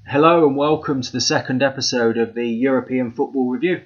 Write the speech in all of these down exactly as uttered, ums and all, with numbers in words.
Hello and welcome to the second episode of the European Football Review.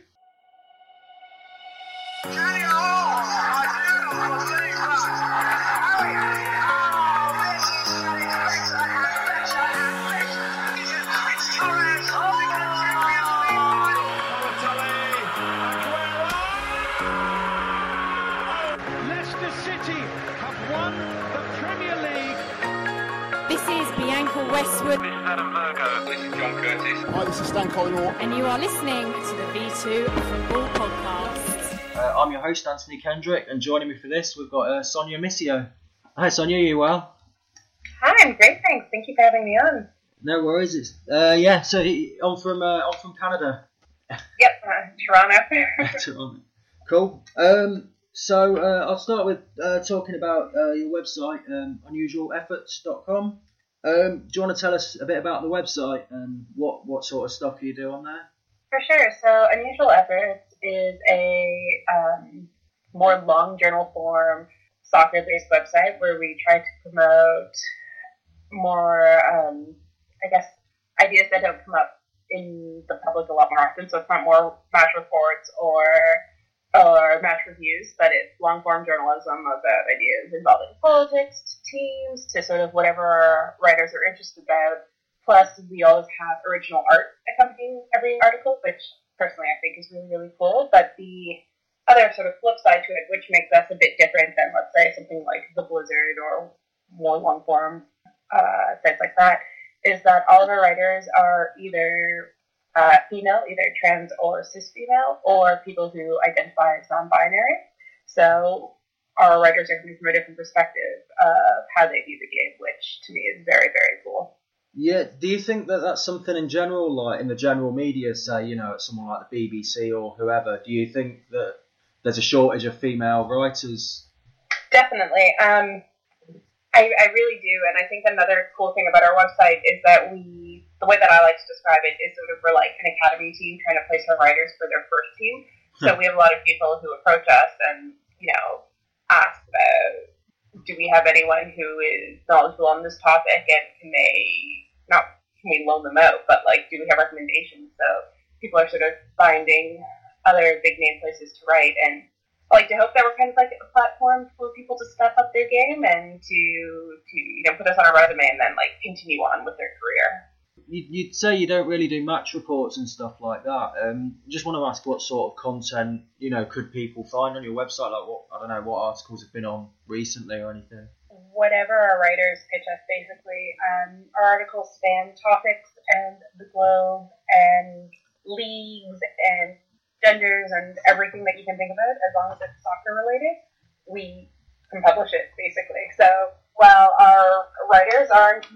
Leicester City have won the Premier League. This is Bianca Westwood. This is Adam Virgo. This is John Curtis. Hi, this is Stan Collymore. And you are listening to the V two Football Podcast. Uh, I'm your host, Anthony Kendrick, and joining me for this, we've got uh, Sonia Missio. Hi, Sonia, you well? Hi, I'm great, thanks. Thank you for having me on. No worries. It's, uh, yeah, so I'm from uh, I'm from Canada. Yep, uh, Toronto. Toronto. Cool. Um, so uh, I'll start with uh, talking about uh, your website, um, unusual efforts dot com. Um, do you want to tell us a bit about the website and what, what sort of stuff you do on there? For sure. So Unusual Efforts is a um, more long journal form soccer-based website where we try to promote more, um, I guess, ideas that don't come up in the public a lot more often. So it's not more match reports or or match reviews, but it's long-form journalism about ideas involving politics, to teams, to sort of whatever our writers are interested about. Plus, we always have original art accompanying every article, which personally I think is really, really cool. But the other sort of flip side to it, which makes us a bit different than, let's say, something like The Blizzard or more long-form uh, sites like that, is that all of our writers are either uh, female, either trans or cis female, or people who identify as non-binary. So our writers are coming from a different perspective of how they view the game, which to me is very, very cool. Yeah, do you think that that's something in general, like in the general media, say, you know, someone like the B B C or whoever, do you think that there's a shortage of female writers? Definitely. Um, I, I really do, and I think another cool thing about our website is that we, the way that I like to describe it is sort of we're like an academy team trying to place our writers for their first team. So we have a lot of people who approach us and, you know, ask about, do we have anyone who is knowledgeable on this topic, and can they, not can we loan them out, but like, do we have recommendations? So people are sort of finding other big name places to write, and I like to hope that we're kind of like a platform for people to step up their game and to, to you know, put us on a resume and then like continue on with their career. You'd say you don't really do match reports and stuff like that. Um, just want to ask what sort of content, you know, could people find on your website? Like, what I don't know, what articles have been on recently or anything? Whatever our writers pitch us, basically. Um, our articles span topics and the globe and leagues and genders and everything that you can think about, as long as it's soccer related, we can publish it, basically. So while our writers aren't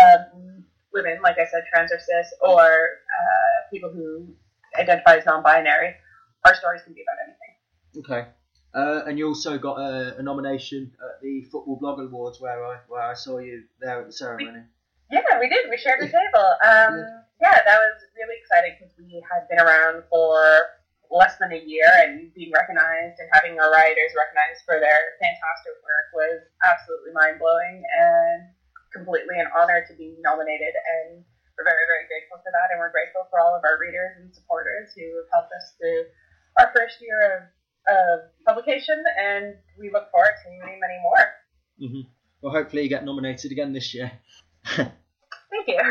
um, women, like I said, trans or cis, or uh, people who identify as non-binary, our stories can be about anything. Okay. Uh, and you also got a, a nomination at the Football Blog Awards where I where I saw you there at the ceremony. We, yeah, we did. We shared a table. Um, yeah. yeah, that was really exciting because we had been around for less than a year, and being recognized and having our writers recognized for their fantastic work was absolutely mind-blowing and completely an honor to be nominated, and we're very, very grateful for that, and we're grateful for all of our readers and supporters who have helped us through our first year of, of publication, and we look forward to many, many more. Mm-hmm. Well, hopefully you get nominated again this year. Thank you.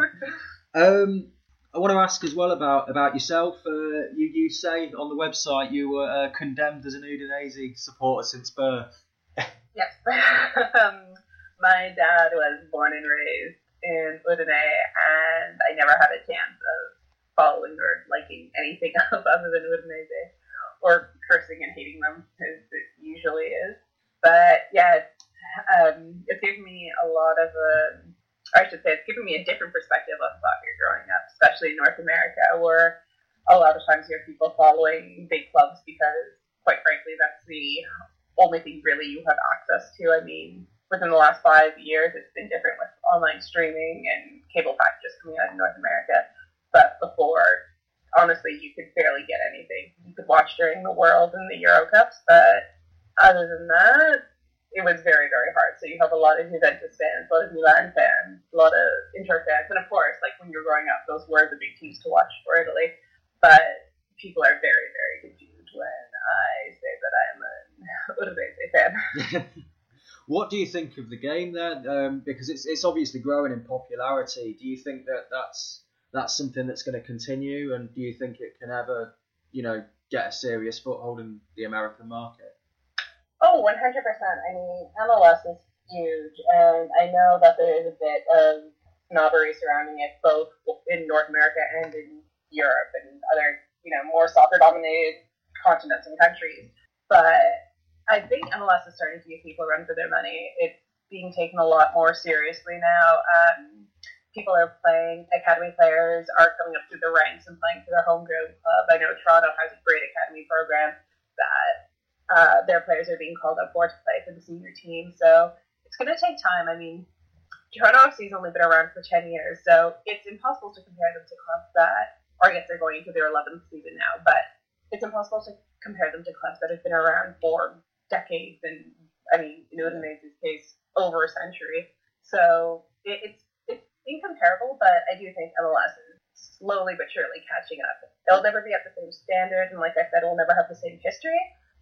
um, I want to ask as well about, about yourself. Uh, you, you say on the website you were uh, condemned as an Udinese supporter since birth. Yes. um, my dad was born and raised in Udine, and I never had a chance of following or liking anything else other than Udinese, or cursing and hating them, as it usually is. But yeah, um, it's given me a lot of a... I should say, it's given me a different perspective on soccer growing up, especially in North America, where a lot of times you have people following big clubs because, quite frankly, that's the only thing really you have access to. I mean, within the last five years, it's been different with online streaming and cable packages coming out in North America. But before, honestly, you could barely get anything. You could watch during the World and the Euro Cups, but other than that, it was very, very hard. So you have a lot of Juventus fans, a lot of Milan fans, a lot of Inter fans, and of course, like when you're growing up, those were the big teams to watch for Italy. But people are very, very confused when I say that I'm an Udinese fan. What do you think of the game then? Um, because it's it's obviously growing in popularity. Do you think that that's that's something that's going to continue, and do you think it can ever, you know, get a serious foothold in the American market? Oh, one hundred percent. I mean, M L S is huge, and I know that there is a bit of snobbery surrounding it, both in North America and in Europe and other, you know, more soccer-dominated continents and countries. But I think M L S is starting to give people a run for their money. It's being taken a lot more seriously now. Um, people are playing, academy players are coming up through the ranks and playing for their homegrown club. I know Toronto has a great academy program that uh, their players are being called up for to play for the senior team. So it's going to take time. I mean, Toronto F C has only been around for ten years, so it's impossible to compare them to clubs that, or I guess they're going into their eleventh season now, but it's impossible to compare them to clubs that have been around for decades, and I mean, in Udinese's case, over a century. So it, it's it's incomparable, but I do think M L S is slowly but surely catching up. They'll never be at the same standard, and like I said, we'll never have the same history.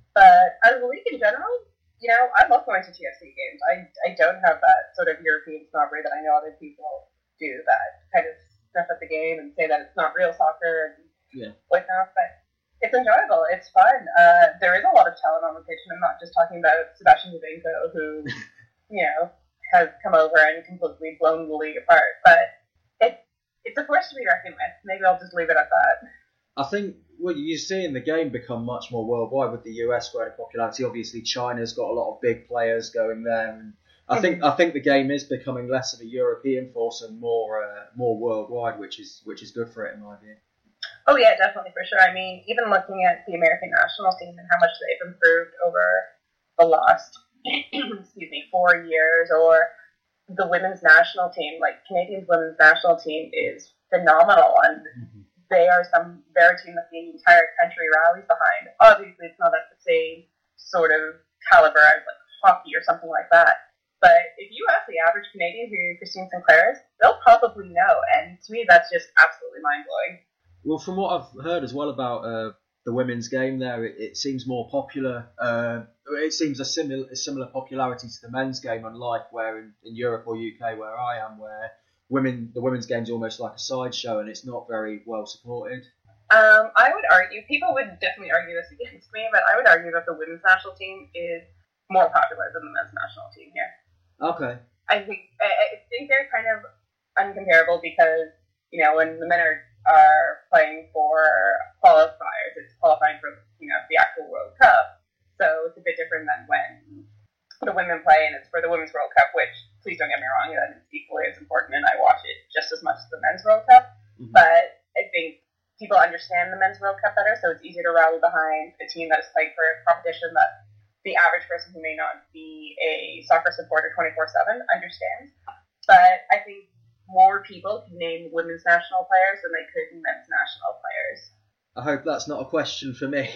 But as a league in general, you know, I love going to T F C games. I I don't have that sort of European snobbery that I know other people do, that kind of snuff at the game and say that it's not real soccer and Yeah. whatnot. But it's enjoyable. It's fun. Uh, there is a lot of talent on the pitch, and I'm not just talking about Sebastian Giovinco, who, you know, has come over and completely blown the league apart. But it, it's a force to be reckoned with. Maybe I'll just leave it at that. I think well, you're seeing the game become much more worldwide with the U S growing in popularity. Obviously, China's got a lot of big players going there, and I think I think the game is becoming less of a European force and more uh, more worldwide, which is which is good for it in my view. Oh yeah, definitely, for sure. I mean, even looking at the American national team and how much they've improved over the last excuse me four years, or the women's national team, like Canadian's women's national team is phenomenal, and mm-hmm. they are some very team that the entire country rallies behind. Obviously, it's not at the same sort of caliber as like hockey or something like that. But if you ask the average Canadian who Christine Sinclair is, they'll probably know. And to me, that's just absolutely mind-blowing. Well, from what I've heard as well about uh, the women's game there, it, it seems more popular. Uh, it seems a similar, a similar popularity to the men's game, unlike where in, in Europe or U K where I am, where women the women's game is almost like a sideshow and it's not very well supported. Um, I would argue, people would definitely argue this against me, but I would argue that the women's national team is more popular than the men's national team here. Okay. I think I, I think they're kind of uncomparable because, you know, when the men are, are playing for qualifiers, it's qualifying for, you know, the actual World Cup. So it's a bit different than when the women play and it's for the Women's World Cup, which, please don't get me wrong, that is equally as important and I watch it just as much as the Men's World Cup. Mm-hmm. But I think people understand the Men's World Cup better, so it's easier to rally behind a team that is playing for a competition that the average person who may not be a soccer supporter twenty-four seven understands. But I think more people can name women's national players than they could men's national players. I hope that's not a question for me.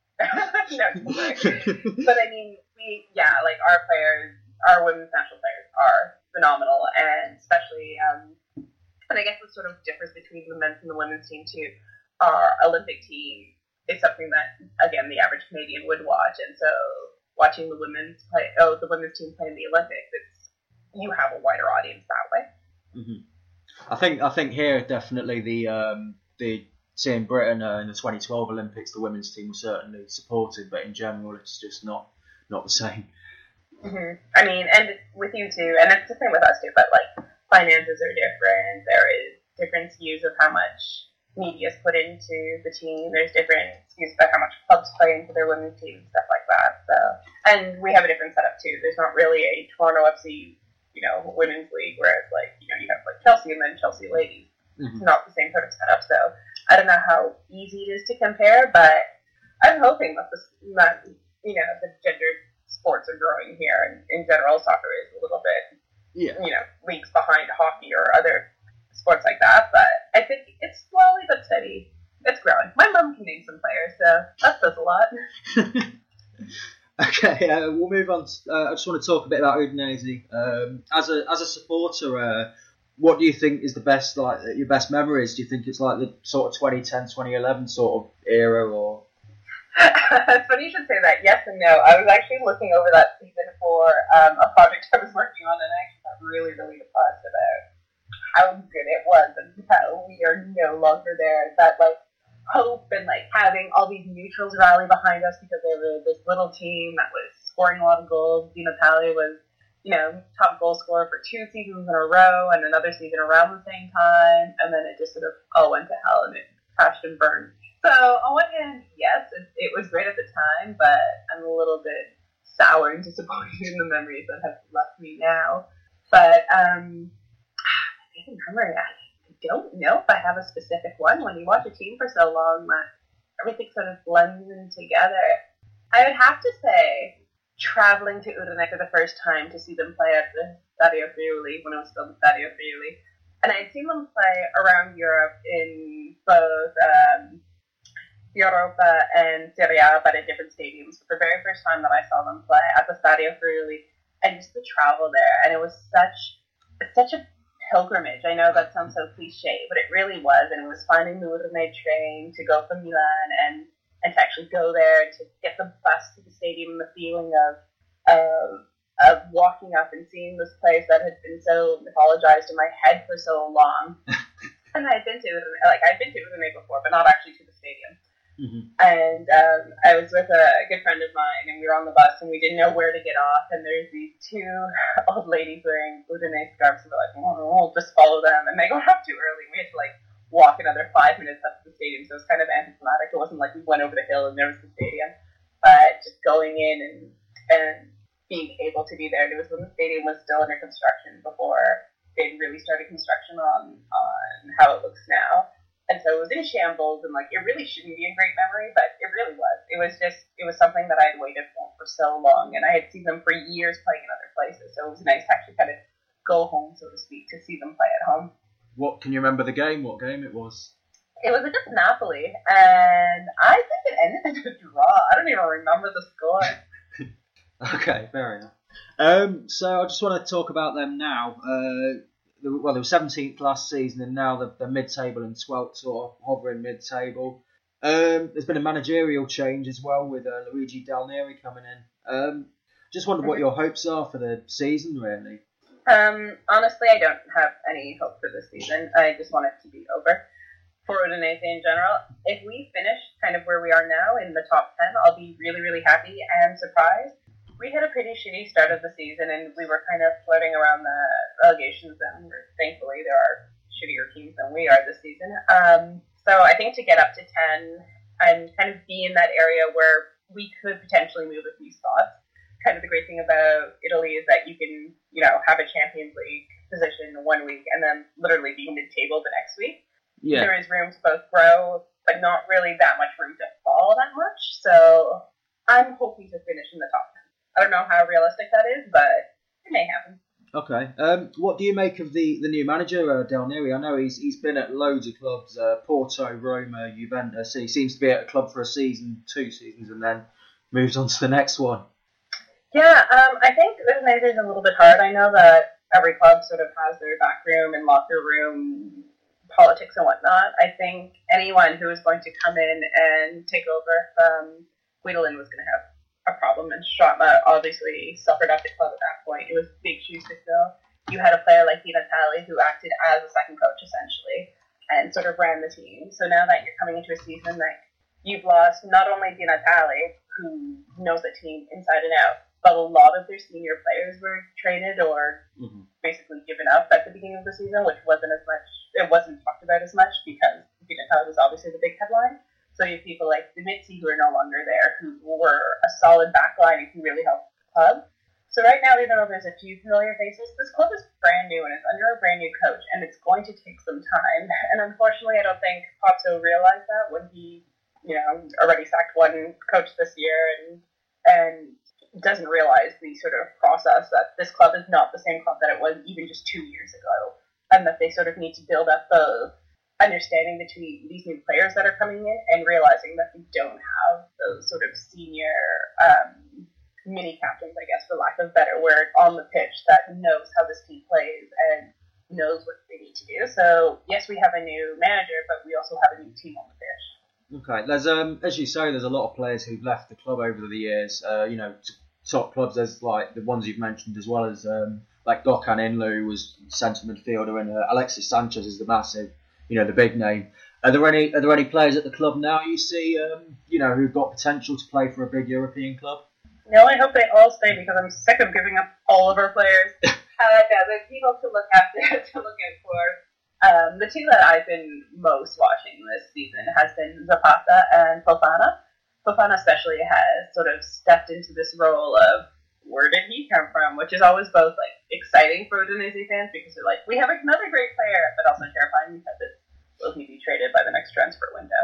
No, but I mean, we, yeah, like our players, our women's national players are phenomenal, and especially, um, and I guess the sort of difference between the men's and the women's team too, our Olympic team is something that, again, the average Canadian would watch, and so watching the women's play, oh, the women's team play in the Olympics, it's, you have a wider audience that way. Mm-hmm. I think I think here definitely the um, the seeing Britain uh, in the twenty twelve Olympics, the women's team was certainly supported, but in general, it's just not not the same. Mm-hmm. I mean, and with you too, and it's the same with us too. But like finances are different. There is different views of how much media is put into the team. There's different views about how much clubs play into their women's team, stuff like that. So, and we have a different setup too. There's not really a Toronto F C, you know, women's league, whereas like, you know, you have like Chelsea and then Chelsea ladies. Mm-hmm. It's not the same sort of setup. So I don't know how easy it is to compare, but I'm hoping that this, that, you know, the gendered sports are growing here, and in general, soccer is a little bit, yeah, you know, leagues behind hockey or other sports like that. But I think it's slowly but steady. It's growing. My mom can name some players, so that says a lot. Okay, uh, we'll move on. To, uh, I just want to talk a bit about Udinese. Um, as a as a supporter, uh, what do you think is the best, like your best memories? Do you think it's like the sort of twenty ten, twenty eleven sort of era, or? It's funny you should say that. Yes and no. I was actually looking over that season for um, a project I was working on, and I actually got really, really depressed about how good it was and how we are no longer there. That like hope and like having all these neutrals rally behind us because they were this little team that was scoring a lot of goals. Di Natale was, you know, top goal scorer for two seasons in a row, and another season around the same time, and then it just sort of all went to hell and it crashed and burned. So on one hand, yes, it, it was great at the time, but I'm a little bit sour and disappointed in the memories that have left me now. But um, I memory, I don't know if I have a specific one. When you watch a team for so long, that everything sort of blends in together. I would have to say, traveling to Udine for the first time to see them play at the Stadio Friuli when it was still the Stadio Friuli, and I'd seen them play around Europe in both. Um, Europa and Serie A, but at different stadiums. But the very first time that I saw them play at the Stadio Friuli, and just the travel there, and it was such such a pilgrimage. I know that sounds so cliche, but it really was, and it was finding the Udine train to go from Milan and, and to actually go there, to get the bus to the stadium, and the feeling of, of, of walking up and seeing this place that had been so mythologized in my head for so long. And I'd been to Udine, like, I'd been to Udine before, but not actually to the stadium. Mm-hmm. And um, I was with a good friend of mine, and we were on the bus, and we didn't know where to get off. And there's these two old ladies wearing Udine scarves, and we're like, oh, we'll just follow them. And they got off too early. We had to like walk another five minutes up to the stadium, so it was kind of anticlimactic. It wasn't like we went over the hill and there was the stadium, but just going in and and being able to be there. It was when the stadium was still under construction before they really started construction on on how it looks now. And so it was in shambles, and like it really shouldn't be a great memory, but it really was. It was just, it was something that I had waited for for so long, and I had seen them for years playing in other places, so it was nice to actually kind of go home, so to speak, to see them play at home. What, can you remember the game? What game it was? It was against Napoli, and I think it ended in a draw. I don't even remember the score. Okay, fair enough. Um, so I just want to talk about them now. Uh, Well, they were seventeenth last season, and now they're, they're mid-table and twelfth, sort of hovering mid-table. Um, there's been a managerial change as well with uh, Luigi Del Neri coming in. Um, just wondered what your hopes are for the season, really. Um, honestly, I don't have any hope for this season. I just want it to be over. For Udinese in general, if we finish kind of where we are now in the top ten, I'll be really, really happy and surprised. We had a pretty shitty start of the season, and we were kind of floating around the relegation zone. Thankfully, there are shittier teams than we are this season. Um, so I think to get up to ten and kind of be in that area where we could potentially move a few spots. Kind of the great thing about Italy is that you can, you know, have a Champions League position one week and then literally be mid-table the next week. Yeah. There is room to both grow, but not really that much room to fall that much. So I'm hoping to finish in the top ten. I don't know how realistic that is, but it may happen. Okay. Um, what do you make of the, the new manager, uh, Del Neri? I know he's he's been at loads of clubs, uh, Porto, Roma, Juventus. He seems to be at a club for a season, two seasons, and then moves on to the next one. Yeah, um, I think this manager is a little bit hard. I know that every club sort of has their back room and locker room politics and whatnot. I think anyone who is going to come in and take over from Guidolin was going to have a problem, and Stratma obviously suffered at the club at that point. It was big shoes to fill. You had a player like Di Natale who acted as a second coach essentially and sort of ran the team. So now that you're coming into a season that you've lost not only Di Natale, who knows the team inside and out, but a lot of their senior players were traded or mm-hmm. basically given up at the beginning of the season, which wasn't as much, it wasn't talked about as much because Di Natale was obviously the big headline. So you have people like Dimitri who are no longer there, who were a solid backline and can really help the club. So right now, even though there's a few familiar faces, this club is brand new and it's under a brand new coach, and it's going to take some time. And unfortunately, I don't think Pozzo realized that when he, you know, already sacked one coach this year and and doesn't realize the sort of process that this club is not the same club that it was even just two years ago, and that they sort of need to build up the understanding between these new players that are coming in and realizing that they don't have those sort of senior um, mini captains, I guess, for lack of a better word, on the pitch that knows how this team plays and knows what they need to do. So yes, we have a new manager, but we also have a new team on the pitch. Okay, there's um as you say, there's a lot of players who've left the club over the years. Uh, you know, t- top clubs. There's like the ones you've mentioned, as well as um like Gökhan Inlu, who was centre midfielder, and uh, Alexis Sanchez is the massive, you know, the big name. Are there any are there any players at the club now you see, um, you know, who've got potential to play for a big European club? No, I hope they all stay because I'm sick of giving up all of our players. uh, no, there's people to look after, to look out for. Um, the two that I've been most watching this season has been Zapata and Fofana. Fofana especially has sort of stepped into this role of where did he come from, which is always both like exciting for Udinese fans because they're like, we have another great player, but also terrifying because it will he be traded by the next transfer window.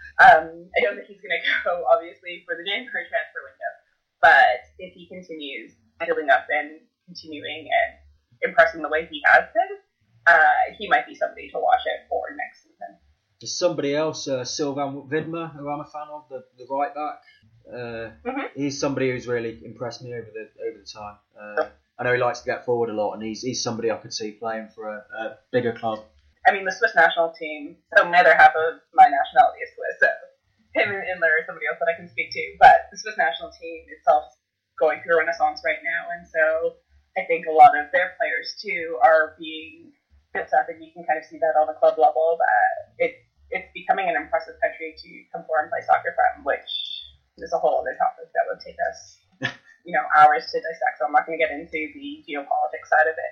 Um, I don't think he's going to go, obviously, for the January transfer window, but if he continues building up and continuing and impressing the way he has been, uh, he might be somebody to watch out for next season. There's somebody else, uh, Sylvain Widmer, who I'm a fan of, the, the right back. Uh, mm-hmm. He's somebody who's really impressed me over the over the time. Uh, I know he likes to get forward a lot, and he's he's somebody I could see playing for a, a bigger club. I mean, the Swiss national team, so neither half of my nationality is Swiss, so him and Inler are somebody else that I can speak to, but the Swiss national team itself is going through a renaissance right now, and so I think a lot of their players, too, are being built up, and you can kind of see that on the club level, that it, it's becoming an impressive country to come forward and play soccer from, which is a whole other topic that would take us, you know, hours to dissect, so I'm not going to get into the geopolitics side of it.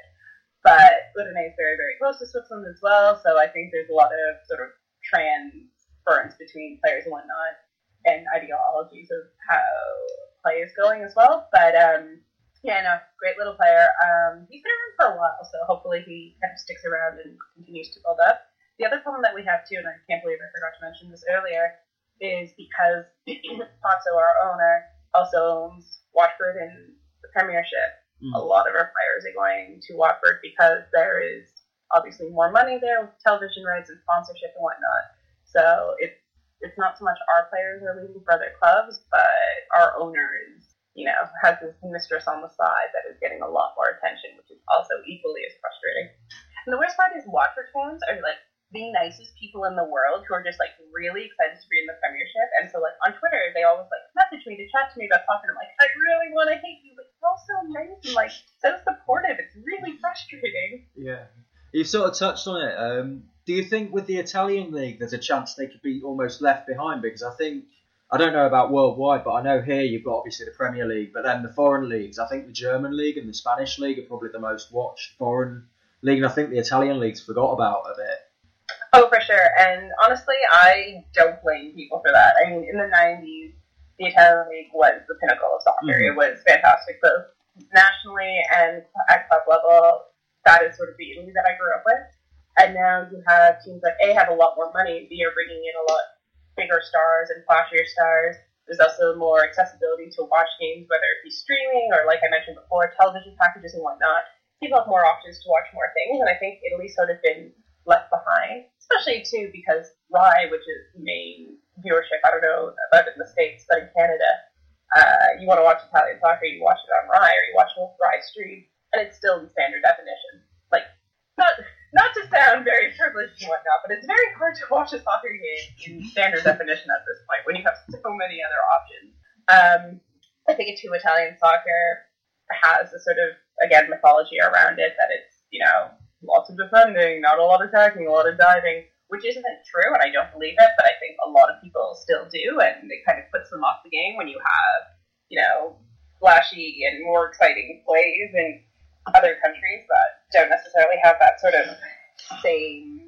But Udine is very, very close to Switzerland as well, so I think there's a lot of sort of transference between players and whatnot, and ideologies of how play is going as well. But um, yeah, no, great little player. Um, he's been around for a while, so hopefully he kind of sticks around and continues to build up. The other problem that we have too, and I can't believe I forgot to mention this earlier, is because Pozzo, our owner, also owns Watford in the Premiership. A lot of our players are going to Watford because there is obviously more money there with television rights and sponsorship and whatnot. So it's it's not so much our players are leaving for other clubs, but our owner is, you know, has this mistress on the side that is getting a lot more attention, which is also equally as frustrating. And the worst part is Watford fans are like the nicest people in the world who are just like really excited to be in the Premiership. And so like on Twitter, they always like message me to chat to me about soccer. And I'm like, I really want to hate you, but you're all so nice and like so supportive. It's really frustrating. Yeah, you've sort of touched on it. Um, do you think with the Italian league, there's a chance they could be almost left behind? Because I think, I don't know about worldwide, but I know here you've got obviously the Premier League, but then the foreign leagues. I think the German league and the Spanish league are probably the most watched foreign league, and I think the Italian league's forgot about a bit. Oh, for sure. And honestly, I don't blame people for that. I mean, in the nineties, the Italian League was the pinnacle of soccer. Mm-hmm. It was fantastic, both nationally and at club level. That is sort of the Italy that I grew up with. And now you have teams that, A, have a lot more money, B, are bringing in a lot bigger stars and flashier stars. There's also more accessibility to watch games, whether it be streaming or, like I mentioned before, television packages and whatnot. People have more options to watch more things, and I think Italy's sort of been left behind, especially too because Rai, which is main viewership, I don't know about it in the States, but in Canada, uh, you want to watch Italian soccer, you watch it on Rai or you watch it on Rai stream, and it's still in standard definition. Like, not not to sound very privileged and whatnot, but it's very hard to watch a soccer game in standard definition at this point when you have so many other options. Um, I think too Italian soccer has a sort of, again, mythology around it that it's, you know, lots of defending, not a lot of attacking, a lot of diving, which isn't true, and I don't believe it, but I think a lot of people still do, and it kind of puts them off the game when you have, you know, flashy and more exciting plays in other countries that don't necessarily have that sort of same,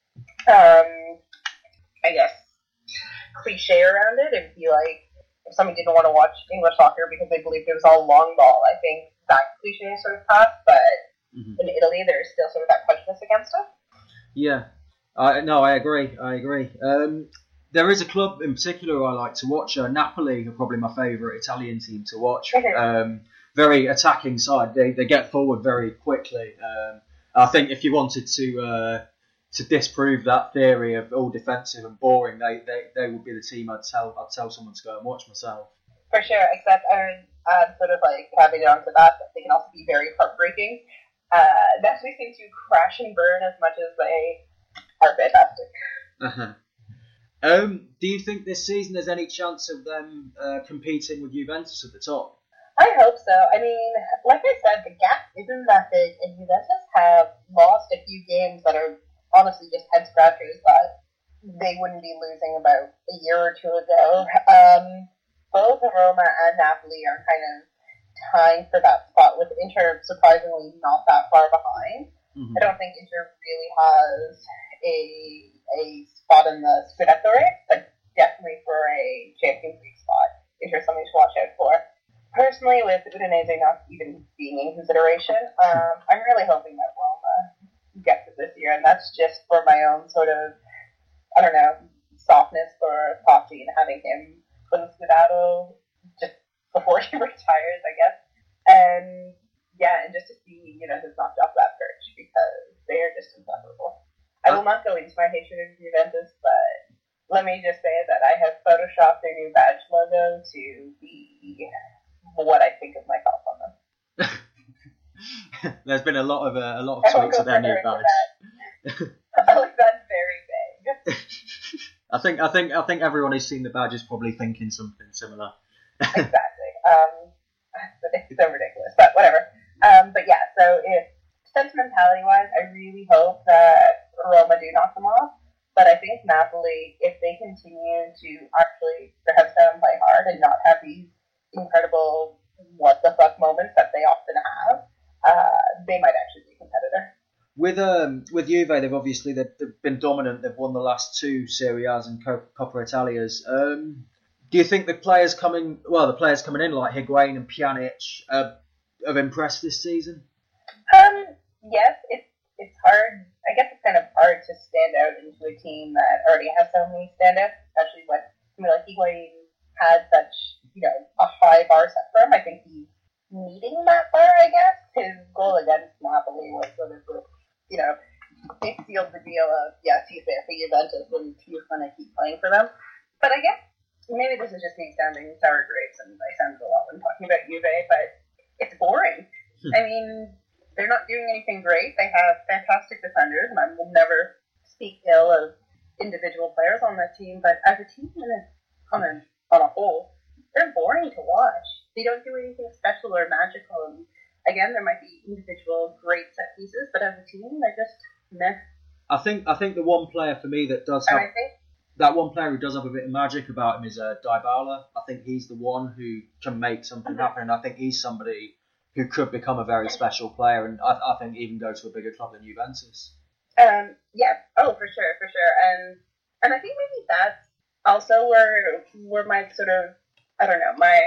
um, I guess, cliche around it. It would be like, if somebody didn't want to watch English soccer because they believed it was all long ball, I think that cliche is sort of passed, but mm-hmm. in Italy, there's still sort of that prejudice against it. Yeah, I no, I agree. I agree. Um, there is a club in particular I like to watch. Uh, Napoli are probably my favourite Italian team to watch. Mm-hmm. Um, very attacking side. They they get forward very quickly. Um, I think if you wanted to uh, to disprove that theory of all defensive and boring, they, they, they would be the team I'd tell I'd tell someone to go and watch myself. For sure, except I mean, uh, sort of like caveat onto that, they can also be very heartbreaking. Uh, Napoli seem to crash and burn as much as they are fantastic. Uh-huh. Um, do you think this season there's any chance of them uh, competing with Juventus at the top? I hope so. I mean, like I said, the gap isn't that big, and Juventus have lost a few games that are honestly just head scratchers that they wouldn't be losing about a year or two ago. Um, both Roma and Napoli are kind of tying for that spot, with Inter surprisingly not that far behind. Mm-hmm. I don't think Inter really has a a spot in the Scudetto race, but definitely for a Champions League spot, Inter something to watch out for. Personally, with Udinese not even being in consideration, um, I'm really hoping that Roma gets it this year, and that's just for my own sort of, I don't know, softness for Totti and having him win Scudetto just before he retires, I guess. And yeah, and just to see, you know, his knocked off that perch, because they are just insufferable. I will not go into my hatred of Juventus, but let me just say that I have photoshopped their new badge logo to be what I think of myself on them. There's been a lot of uh, a lot of talks of their new badge. Oh, that's very vague. I think I think I think everyone who's seen the badge is probably thinking something similar. Exactly. Um, it's so ridiculous, but whatever. Um, but yeah, so if sentimentality-wise, I really hope that Roma do knock them off. But I think Napoli, if they continue to actually their heads down and play hard and not have these incredible what the fuck moments that they often have, uh, they might actually be a competitor. With um with Juve, they've obviously they've, they've been dominant. They've won the last two Serie A's and Coppa Italias. Um, do you think the players coming well, the players coming in like Higuain and Pjanic uh, have impressed this season? Um, yes, it's it's hard. I guess it's kind of hard to stand out into a team that already has so many standouts, especially when I mean, like Higuain had such, you know, a high bar set for him. I think he's meeting that bar, I guess. His goal against Napoli was sort of, you know, they sealed the deal of, yes, he's there for Juventus and he's going to keep playing for them. But I guess maybe this is just me sounding sour grapes, and I sound a lot when talking about Juve, but it's boring. Hmm. I mean, they're not doing anything great. They have fantastic defenders, and I will never speak ill of individual players on that team, but as a team on a, on a whole, they're boring to watch. They don't do anything special or magical. And again, there might be individual great set pieces, but as a team, they're just meh. I think I think the one player for me that does have and I think, that one player who does have a bit of magic about him is uh, Dybala. I think he's the one who can make something mm-hmm. happen, and I think he's somebody who could become a very special player, and I, I think even go to a bigger club than Juventus. Um, yeah, oh, for sure, for sure, and and I think maybe that's also where where my sort of, I don't know, my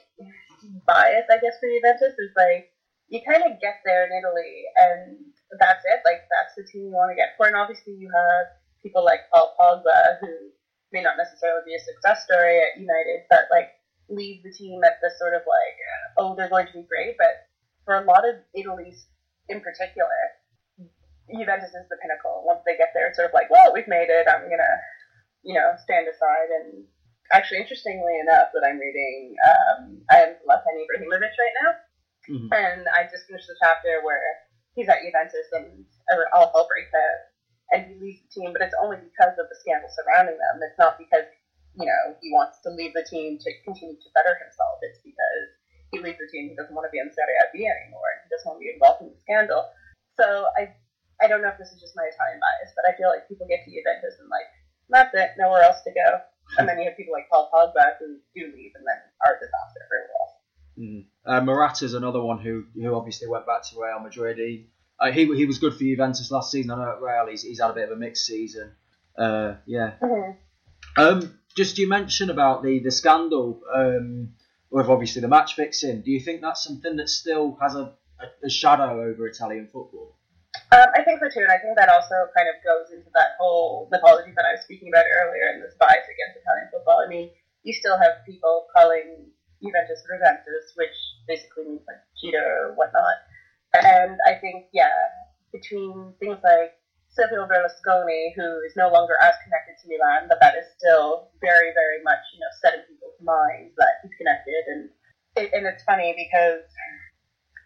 bias, I guess, for Juventus is like, you kind of get there in Italy, and that's it. Like, that's the team you want to get for. And obviously you have people like Paul Pogba, who may not necessarily be a success story at United, but, like, leave the team at this sort of, like, oh, they're going to be great. But for a lot of Italy's in particular, Juventus is the pinnacle. Once they get there, it's sort of like, well, we've made it. I'm going to, you know, stand aside. And actually, interestingly enough, that I'm reading, um, I am Zlatan Ibrahimovic right now. Mm-hmm. And I just finished the chapter where he's at Juventus and all hell breaks out, and he leaves the team, but it's only because of the scandal surrounding them. It's not because, you know, he wants to leave the team to continue to better himself. It's because he leaves the team, he doesn't want to be on Serie A B anymore, he doesn't want to be involved in the scandal. So I I don't know if this is just my Italian bias, but I feel like people get to Juventus and, like, that's it, nowhere else to go. And then you have people like Paul Pogba who do leave and then are a disaster everywhere else. Mm. Uh, Morata's another one who, who obviously went back to Real Madrid. He, uh, he he was good for Juventus last season. I know at Real he's, he's had a bit of a mixed season. Uh, yeah. Mm-hmm. Um, just you mentioned about the the scandal um, with obviously the match fixing. Do you think that's something that still has a, a, a shadow over Italian football? Um, I think so too, and I think that also kind of goes into that whole mythology that I was speaking about earlier and this bias against Italian football. I mean, you still have people calling Juventus Juventus, which basically means like cheater or whatnot. And I think, yeah, between things like Silvio Berlusconi, who is no longer as connected to Milan, but that is still very, very much, you know, set in people's minds that he's connected. And it, and it's funny because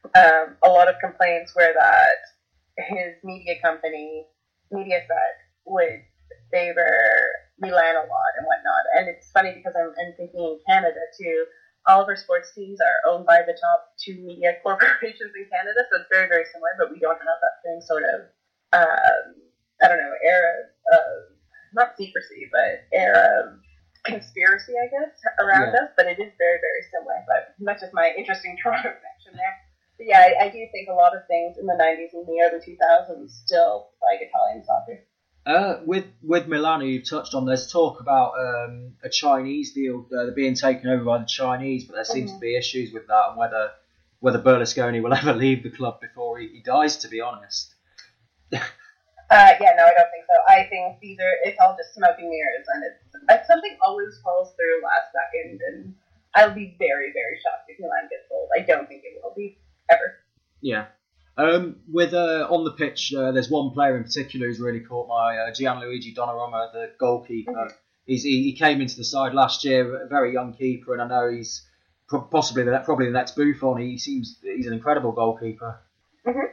Um, a lot of complaints were that his media company, Mediaset, would favor Milan a lot and whatnot. And it's funny because I'm, I'm thinking in Canada too, all of our sports teams are owned by the top two media corporations in Canada, so it's very, very similar, but we don't have that same sort of, um, I don't know, era of, not secrecy, but era of conspiracy, I guess, around yeah. us, but it is very, very similar. But that's just my interesting Toronto connection there. But yeah, I, I do think a lot of things in the nineties and the early two thousands still like Italian soccer. Uh, with with Milan, who you've touched on, there's talk about um, a Chinese deal. Uh, they're being taken over by the Chinese, but there seems mm-hmm. to be issues with that, and whether whether Berlusconi will ever leave the club before he, he dies. To be honest. Uh, yeah, no, I don't think so. I think these are, it's all just smoke and mirrors, and it's, if something always falls through last second, and I'll be very, very shocked if Milan gets sold. I don't think it will be, ever. Yeah. Um, with uh, on the pitch, uh, there's one player in particular who's really caught my eye, uh, Gianluigi Donnarumma, the goalkeeper. Mm-hmm. He's, he, he came into the side last year, a very young keeper, and I know he's pro- possibly the, probably the next Buffon. He seems he's an incredible goalkeeper. Mm-hmm.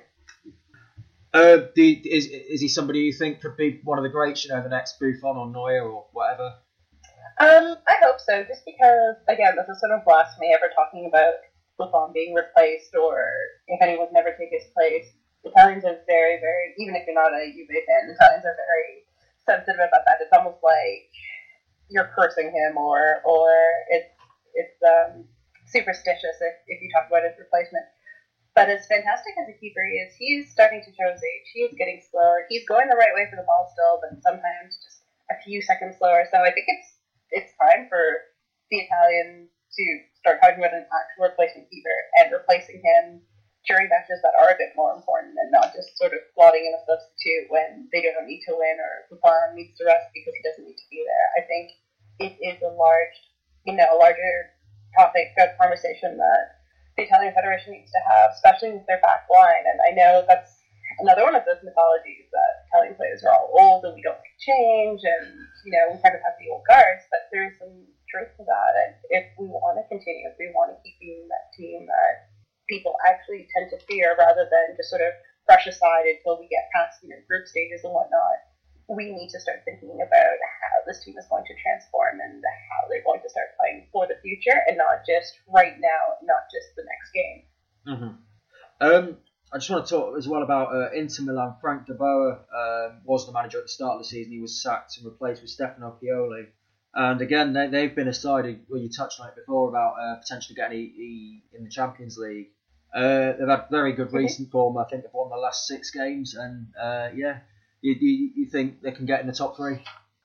Uh, do, is is he somebody you think could be one of the greats, you know, the next Buffon or Neuer or whatever? Um, I hope so, just because, again, this is sort of blasphemy ever talking about Buffon being replaced, or if anyone would never take his place. Italians are very, very, even if you're not a Juve fan, Italians are very sensitive about that. It's almost like you're cursing him, or or it's it's um, superstitious if, if you talk about his replacement. But as fantastic as a keeper he is, he is starting to show his age. He is getting slower. He's going the right way for the ball still, but sometimes just a few seconds slower. So I think it's it's time for the Italians to start talking about an actual replacement keeper and replacing him during matches that are a bit more important, and not just sort of slotting in a substitute when they don't need to win or Buffon needs to rest because he doesn't need to be there. I think it is a large, you know, a larger topic of conversation that the Italian Federation needs to have, especially with their back line. And I know that's another one of those mythologies that Italian players are all old and we don't like change, and, you know, we kind of have the old guards, but there's some truth to that. And if we want to continue, if we want to keep being that team that people actually tend to fear rather than just sort of brush aside until we get past, you know, group stages and whatnot, we need to start thinking about how this team is going to transform and how they're going to start playing for the future, and not just right now, not just the next game. Mm-hmm. Um, I just want to talk as well about uh, Inter Milan. Frank de Boer um, was the manager at the start of the season. He was sacked and replaced with Stefano Pioli. And again, they, they've been a side, well, you touched on it before, about uh, potentially getting e, e, in the Champions League. Uh, they've had very good recent form. I think they've won the last six games, and uh, yeah. You, you, you think they can get in the top three?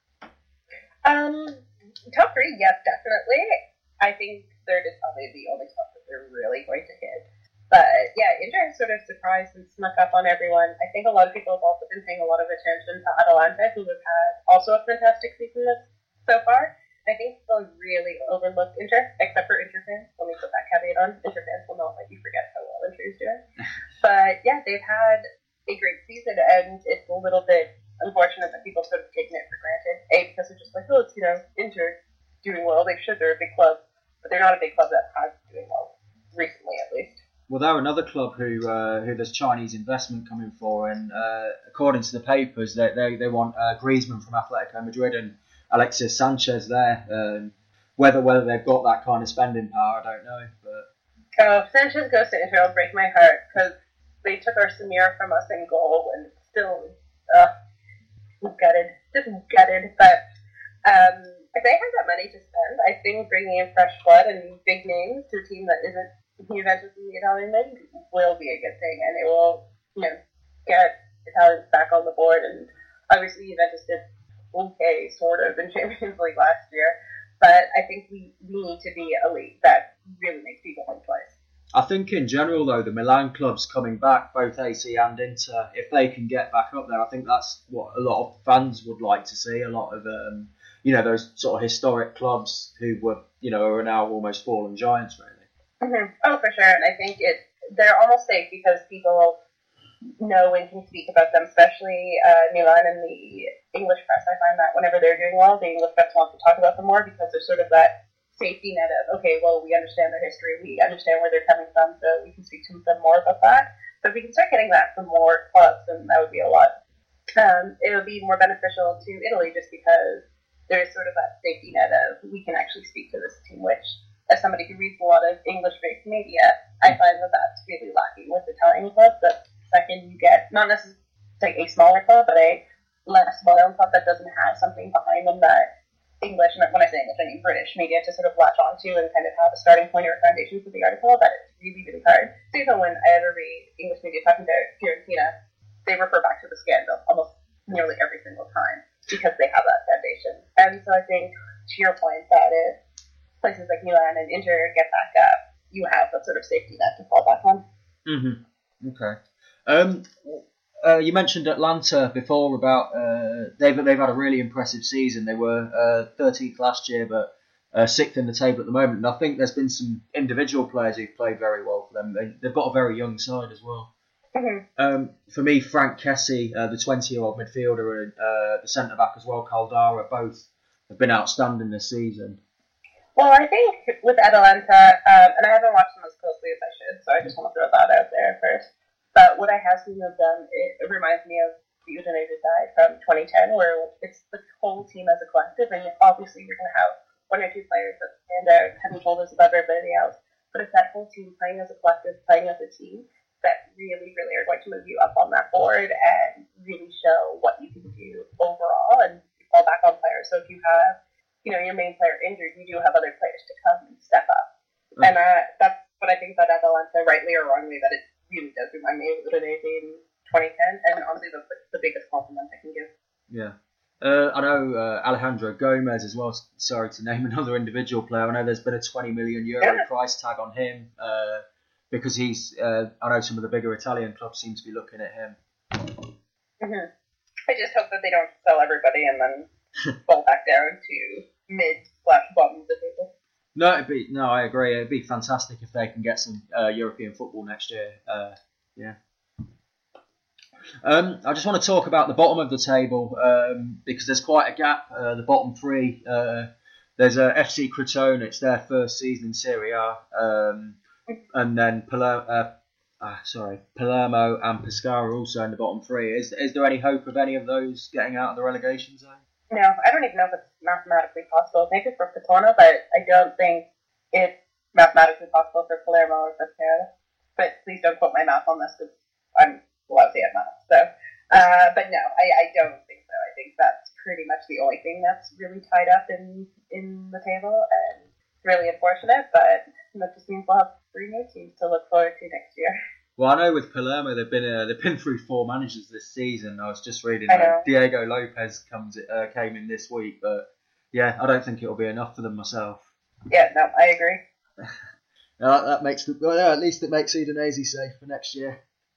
Um, top three, yes, definitely. I think third is probably the only spot that they're really going to hit. But yeah, Inter has sort of surprised and snuck up on everyone. I think a lot of people have also been paying a lot of attention to Atalanta, who have had also a fantastic season so far. I think they'll really overlook Inter, except for Inter fans. Let me put that caveat on. Inter fans will not let you forget how well Inter is doing. But yeah, they've had a great season, and it's a little bit unfortunate that people sort of taken it for granted. A, because they're just like, oh, it's, you know, Inter doing well. They should. They're a big club, but they're not a big club that has been doing well recently, at least. Well, they're another club who uh, who there's Chinese investment coming for, and uh, according to the papers, they they, they want uh, Griezmann from Atletico Madrid and Alexis Sanchez there. Um, whether whether they've got that kind of spending power, I don't know. But oh, if Sanchez goes to Inter, it'll break my heart, because they took our Samir from us in goal, and still, uh, gutted, just gutted. But um, if they have that money to spend, I think bringing in fresh blood and big names to a team that isn't Juventus in the Italian league will be a good thing, and it will, you know, get Italians back on the board. And obviously, Juventus did okay, sort of, in Champions League last year, but I think we, we need to be a league that really makes people think twice. I think in general, though, the Milan clubs coming back, both A C and Inter, if they can get back up there, I think that's what a lot of fans would like to see. A lot of, um, you know, those sort of historic clubs who were, you know, are now almost fallen giants, really. Mm-hmm. Oh, for sure. And I think it they're almost safe because people know and can speak about them, especially uh, Milan and the English press. I find that whenever they're doing well, the English press want to talk about them more because they're sort of that safety net of, okay, well, we understand their history, we understand where they're coming from, so we can speak to them more about that. But if we can start getting that from more clubs, then that would be a lot. Um, it would be more beneficial to Italy just because there is sort of that safety net of we can actually speak to this team, which, as somebody who reads a lot of English-based media, I find that that's really lacking with Italian clubs. That second you get, not necessarily like a smaller club, but a less well-known club that doesn't have something behind them that English, and when I say English, I mean British media to sort of latch onto and kind of have a starting point or a foundation for the article, that it's really, really hard. So even when I ever read English media talking about Fiorentina, they refer back to the scandal almost nearly every single time because they have that foundation. And so I think, to your point, that if places like Milan and Inter get back up, you have that sort of safety net to fall back on. Mm-hmm. Okay. Um, uh, you mentioned Atlanta before about uh, they've they've had a really impressive season. They were uh, thirteenth last year, but uh, sixth in the table at the moment. And I think there's been some individual players who've played very well for them. They, they've got a very young side as well. Mm-hmm. Um, for me, Frank Kessie, uh, the twenty-year-old midfielder, and uh, the centre back as well, Caldara, both have been outstanding this season. Well, I think with Atalanta, um, and I haven't watched them as closely as I should, so I just want to throw that out there first. But what I have seen of them, it, it reminds me of the Udinese side from twenty ten, where it's the whole team as a collective, and obviously you're going to have one or two players that stand out, head and shoulders above everybody else. But it's that whole team playing as a collective, playing as a team, that really, really are going to move you up on that board and really show what you can do overall and fall back on players. So if you have, you know, your main player injured, you do have other players to come and step up. Mm-hmm. And uh, that's what I think about Atalanta, rightly or wrongly, that it really does remind me of Udinese in twenty ten, and honestly that's the, the biggest compliment I can give. Yeah. Uh, I know uh, Alejandro Gomez as well, sorry to name another individual player. I know there's been a twenty million euro yeah. price tag on him uh, because he's, uh, I know some of the bigger Italian clubs seem to be looking at him. Mm-hmm. I just hope that they don't sell everybody and then fall back down to mid slash bottom of the table. No, it'd be no. I agree. It'd be fantastic if they can get some uh, European football next year. Uh, yeah. Um, I just want to talk about the bottom of the table um, because there's quite a gap. Uh, the bottom three. Uh, there's a F C Crotone. It's their first season in Serie A, um, and then Palermo. Uh, uh, sorry, Palermo and Pescara also in the bottom three. Is is there any hope of any of those getting out of the relegation zone? No, I don't even know if it's mathematically possible. Maybe for Crotone, but I don't think it's mathematically possible for Palermo or Pescara. But please don't quote my math on this because I'm lousy at math. So, uh, but no, I, I don't think so. I think that's pretty much the only thing that's really tied up in, in the table, and it's really unfortunate, but that just means we'll have three new teams to look forward to next year. Well, I know with Palermo they've been uh, they've been through four managers this season. I was just reading that Diego Lopez comes uh, came in this week, but yeah, I don't think it'll be enough for them myself. Yeah, no, I agree. uh, that makes the, well, yeah, at least it makes Udinese safe for next year.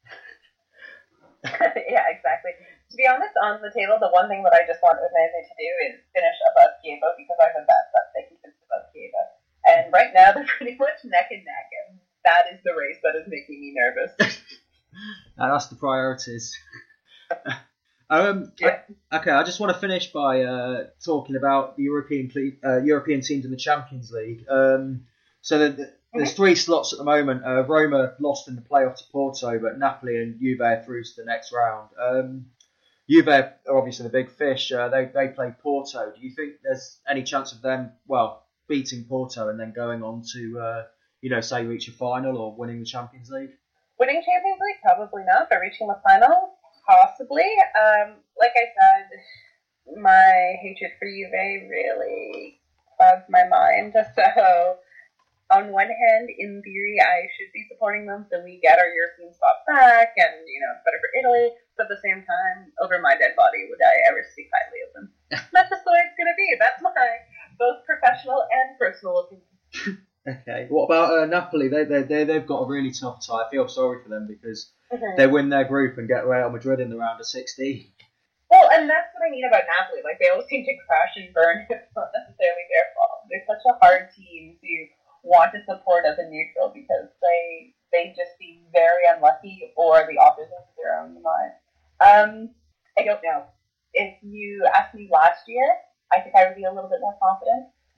Yeah, exactly. To be honest, on the table, the one thing that I just want Udinese to do is finish above Chievo because I'm the best that they can finish above Chievo. And right now they're pretty much neck and neck, and that is the race that is making me nervous. Now, that's the priorities. um, yeah. I, okay, I just want to finish by uh, talking about the European uh, European teams in the Champions League. Um, so the, the, there's three slots at the moment. Uh, Roma lost in the playoff to Porto, but Napoli and Juve are through to the next round. Um, Juve are obviously the big fish. Uh, they they play Porto. Do you think there's any chance of them, well, beating Porto and then going on to, uh, you know, say reach a final or winning the Champions League? Winning Champions League, probably not, but reaching the final, possibly. Um, like I said, my hatred for Juve really clouds my mind. So, on one hand, in theory, I should be supporting them so we get our European spot back, and, you know, it's better for Italy. But at the same time, over my dead body would I ever speak highly of them. That's just the way it's going to be. That's my both professional and personal opinion. Okay. What about uh, Napoli? They they they they've got a really tough tie. I feel sorry for them because mm-hmm. they win their group and get Real Madrid in the round of sixteen. Well, and that's what I mean about Napoli. Like, they always seem to crash and burn. It's not necessarily their fault. They're such a hard team to want to support as a neutral because they they just seem very unlucky or the authors of their own demise. Um, I don't know. If you asked me last year, I think I would be a little bit more confident.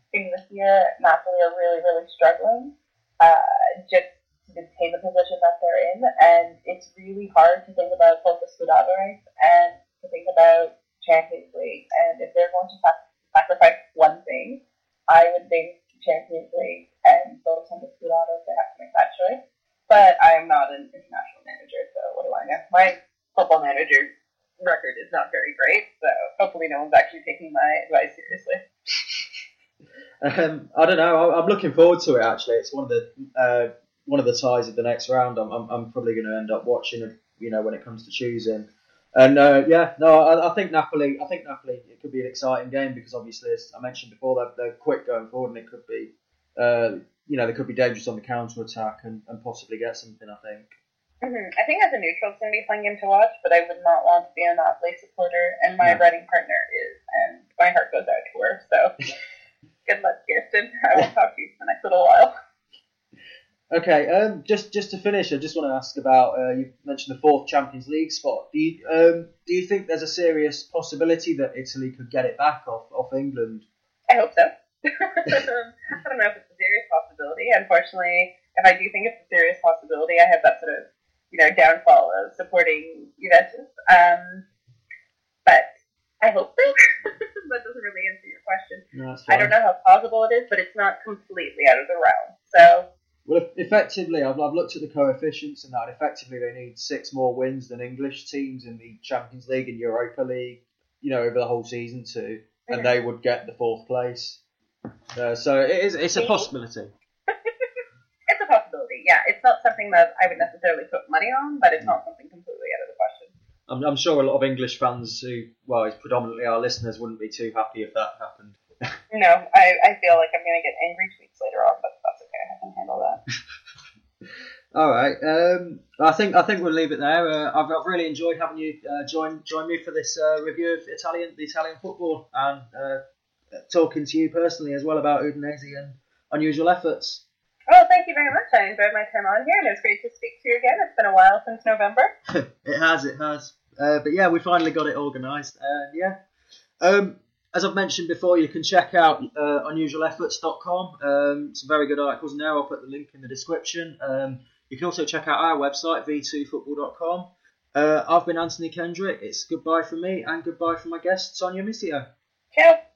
think this year Napoli are really, really struggling uh, just to maintain the position that they're in, and it's really hard to think about both the Scudetto race and to think about Champions League. And if they're going to sac- sacrifice one thing, I would think Champions League and focus on the Scudetto if they have to make that choice. But I am not an international manager, so what do I know? My football manager record is not very great, so hopefully no one's actually taking my advice seriously. Um, I don't know. I- I'm looking forward to it. Actually, it's one of the uh, one of the ties of the next round. I'm I'm, I'm probably going to end up watching it. You know, when it comes to choosing. And uh, yeah, no, I, I think Napoli. I think Napoli. It could be an exciting game because obviously, as I mentioned before, they're, they're quick going forward, and it could be, uh, you know, they could be dangerous on the counter attack and, and possibly get something. I think. Mm-hmm. I think as a neutral, it's going to be a fun game to watch, but I would not want to be a Napoli supporter, and my No. Reading partner is, and my heart goes out to her. So good luck, Kirsten. I will talk to you for the next little while. Okay, um, just just to finish, I just want to ask about. Uh, you mentioned the fourth Champions League spot. Do you um, do you think there's a serious possibility that Italy could get it back off off England? I hope so. I don't know if it's a serious possibility. Unfortunately, if I do think it's a serious possibility, I have that sort of, you know, downfall of supporting Juventus. Um, but I hope so. That doesn't really answer your question. No, that's I fine. don't know how plausible it is, but it's not completely out of the realm. So. Well, effectively, I've, I've looked at the coefficients and that. Effectively, they need six more wins than English teams in the Champions League and Europa League, you know, over the whole season too, and Mm-hmm. they would get the fourth place. Uh, so it is, it's a possibility. It's a possibility, yeah. It's not something that I would necessarily put money on, but it's not something completely out of the question. I'm, I'm sure a lot of English fans who, well, it's predominantly our listeners, wouldn't be too happy if that happened. No, I, I feel like I'm going to get angry tweets later on, but that's okay. I can handle that. All right. Um, I think I think we'll leave it there. Uh, I've, I've really enjoyed having you uh, join join me for this uh, review of Italian the Italian football and uh, talking to you personally as well about Udinese and unusual efforts. Oh, thank you very much. I enjoyed my time on here, and it was great to speak to you again. It's been a while since November. It has, it has. Uh, but yeah, we finally got it organised. And yeah. Um, as I've mentioned before, you can check out uh, unusual efforts dot com. Um, some very good articles in there. I'll put the link in the description. Um, you can also check out our website, v two football dot com. Uh, I've been Anthony Kendrick. It's goodbye from me and goodbye from my guest, Sonia Missio. Ciao.